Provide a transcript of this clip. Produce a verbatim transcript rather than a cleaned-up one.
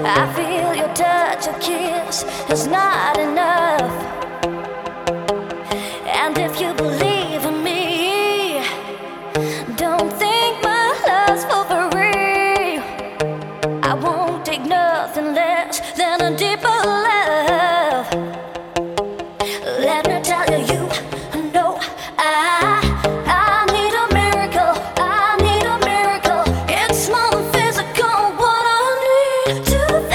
I feel your touch, your kiss is not enough. And if you believe in me, don't think my love's for free. I won't take nothing less than a deeper love. Let me tell you, you know I I need a miracle. I need a miracle. It's more than physical. What I need to